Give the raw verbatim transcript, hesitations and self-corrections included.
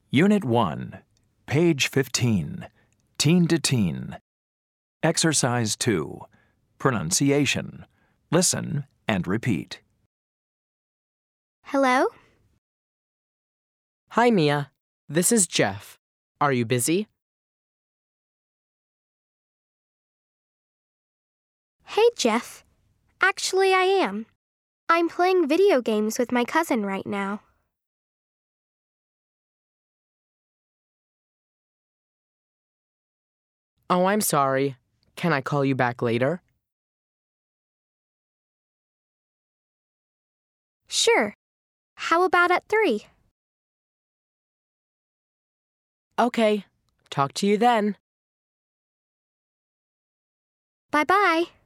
Unit one, page fifteen, Teen to Teen. Exercise two, Pronunciation. Listen and repeat. Hello? Hi, Mia. This is Jeff. Are you busy? Hey, Jeff. Actually, I am. I'm playing video games with my cousin right now. Oh, I'm sorry. Can I call you back later? Sure. How about at three? Okay. Talk to you then. Bye-bye.